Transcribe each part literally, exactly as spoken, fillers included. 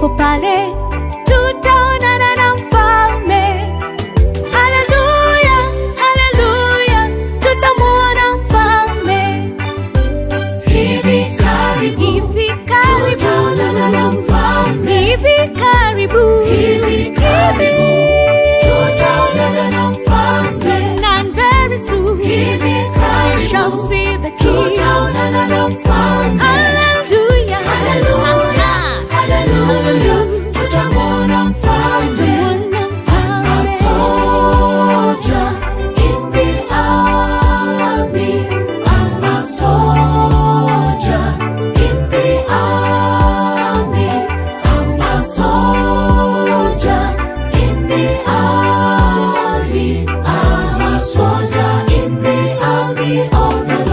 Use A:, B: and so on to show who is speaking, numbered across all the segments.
A: hapo pale tutaonana na mfalme. Haleluya, haleluya, tutamuona mfalme.
B: Hivi karibu,
A: hivi karibu,
B: tutaonana na mfalme.
A: Hivi karibu,
B: hivi karibu, tutaonana na mfalme.
A: Soon and very soon,
B: hivi karibu,
A: we shall see the King.
B: Tutaonana na mfalme.
A: Hallelujah,
B: hallelujah, hallelujah, tutamuona mfalme. I'm a soldier in the army. I'm a soldier in the army. I'm a soldier in the army. I'm a soldier in the army of the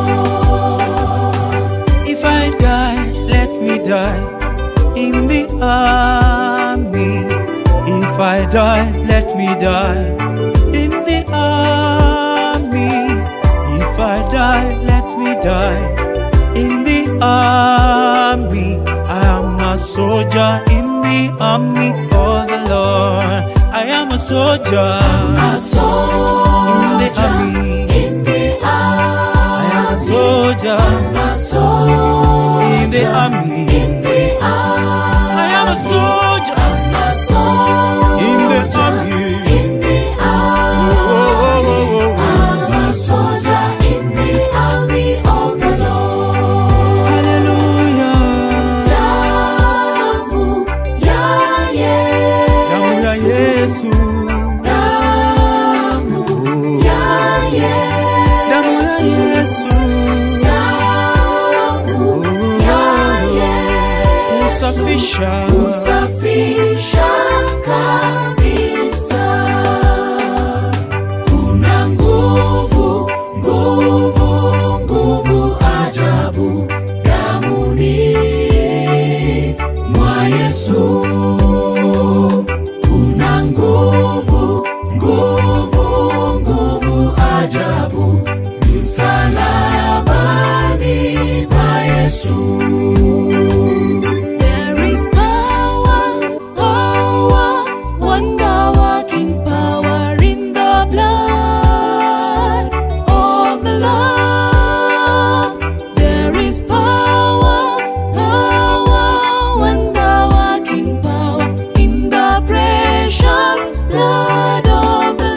B: Lord.
C: If I die, let me die in the army. If I die, let me die in the army. If I die, let me die in the army. I am a soldier in the army of the Lord. I am a soldier,
B: a soldier
C: in the army.
B: In the army.
C: I am a soldier,
B: I'm a soldier
C: in the army.
B: In the army.
C: I am a soldier,
B: I'm a soldier
C: in the army.
B: In the army. I'm a soldier in the army of the Lord.
C: Hallelujah.
B: Damu ya Yesu.
C: Damu ya Yesu.
B: Damu ya Yesu.
C: Damu ya Yesu.
B: Damu ya Yesu.
C: Usafisha.
B: Usafisha kabisa. Kuna nguvu, nguvu, nguvu ajabu damuni mwa Yesu. Kuna nguvu, nguvu, nguvu ajabu msalabani pa Yesu.
A: There is power, power, wonder-working power in the blood of the Lord. There is power, power, wonder-working power in the precious blood of the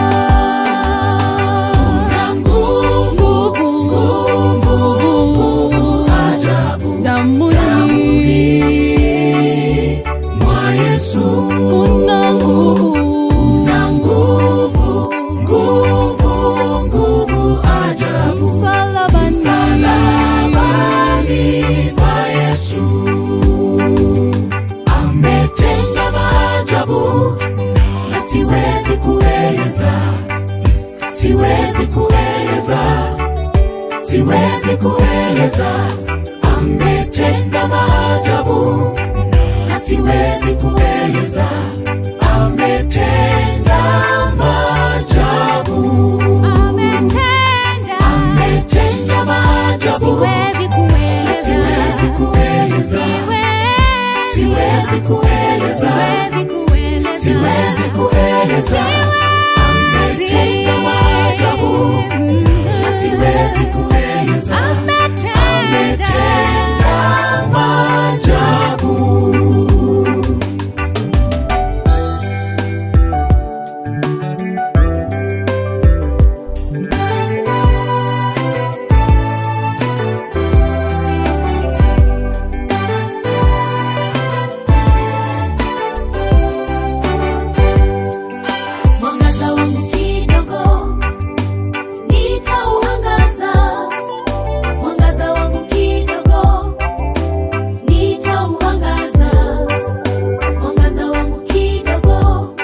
A: Lamb.
B: Nguvu, nguvu, nguvu ajabu
A: Damuni
B: mwa Yesu.
A: kuna nguvu,
B: Kuna nguvu, nguvu, nguvu ajabu
A: msalabani,
B: msalabani pa Yesu. Ametenda maajabu na siwezi kueleza, siwezi kueleza, siwezi kueleza. Ametenda maajabu na siwezi kueleza. Ametenda maajabu.
A: ametenda,
B: Ametenda maajabu.
A: siwezi kueleza,
B: Siwezi kueleza. Siwezi kueleza.
A: siwezi kueleza,
B: Siwezi kueleza. Ametenda maajabu na siwezi kueleza. Ametenda maajabu.
A: mwangaza wangu kidogo nitauangaza, mwangaza wangu kidogo nitauangaza, mwangaza wangu kidogo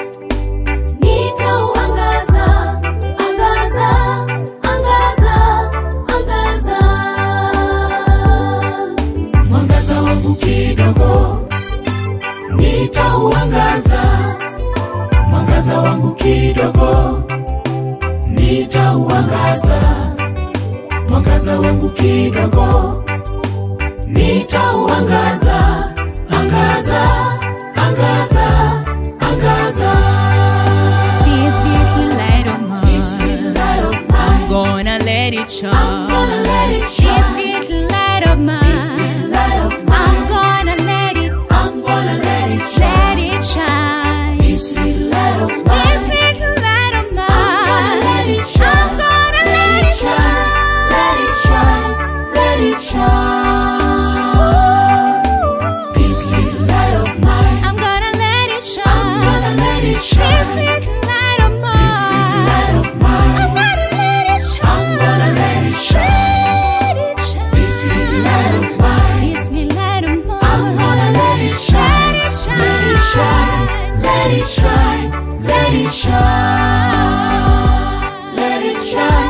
A: nitauangaza, angaza, angaza, angaza.
B: Mwangaza wangu kidogo nitauangaza. Mwangaza wangu kidogo nitauangaza. Mwangaza wangu kidogo nitauangaza. angaza, angaza, angaza.
A: This little light of
B: This little
A: mine,
B: light of
A: I'm
B: mine,
A: gonna let it shine.
B: I'm gonna let it
A: This
B: shine.
A: little light of
B: This little
A: mine,
B: light of
A: I'm
B: mine,
A: gonna let it,
B: I'm gonna let it
A: let
B: shine.
A: it shine.
B: This little light of
A: This
B: mine,
A: little light of
B: I'm gonna
A: mine,
B: let it shine.
A: I'm gonna let it shine.
B: Let it shine, let it shine. This little light of mine,
A: I'm gonna let it
B: I'm
A: shine.
B: gonna let it
A: This
B: shine.
A: little light of
B: This little light
A: mine,
B: of mine,
A: I'm gonna let it shine.
B: I'm gonna let it shine.
A: Let it shine.
B: This little light of mine,
A: This little light of mine,
B: I'm gonna let it shine.
A: Let it shine.
B: Let it shine, let it shine, let it shine, let it shine.